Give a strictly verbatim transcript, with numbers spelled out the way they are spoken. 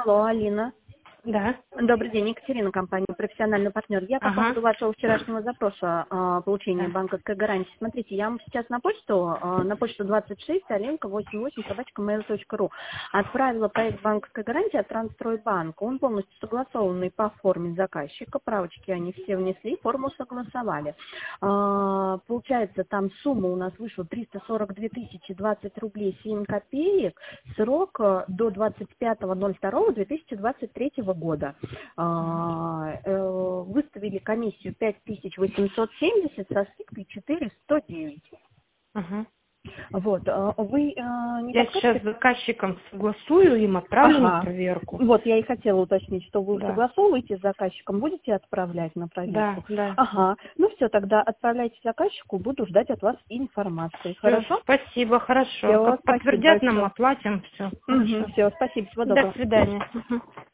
Алло, Алина. Да. Добрый день, Екатерина, компания «Профессиональный партнер». Я по Ага. поводу вашего вчерашнего запроса э, получения Да. банковской гарантии. Смотрите, я вам сейчас на почту, э, на почту двадцать шесть, аленка восемьдесят восемь, собачка mail точка ру отправила проект банковской гарантии от Трансстройбанка. Он полностью согласованный по форме заказчика. Правочки они все внесли, форму согласовали. Э, получается, там сумма у нас вышла триста сорок две тысячи двадцать рублей семь копеек. Срок э, до двадцать пятого ноль второго две тысячи двадцать третьего года. А, э, выставили комиссию пять тысяч восемьсот семьдесят со скидкой четыре сто девять. Ага. Вот, а вы а, не Я сейчас подскажете? с заказчиком согласую, им отправлю на Ага. проверку. Вот, я и хотела уточнить, что вы Да. согласовываете с заказчиком, будете отправлять на Да, проверку? да. Ага. Ну все, тогда отправляйте заказчику, буду ждать от вас информации. Все, Хорошо? спасибо, хорошо. Все, Как спасибо подтвердят нам, большое. оплатим, все. Угу, Хорошо. все, спасибо, всего До доброго. свидания. Мгм.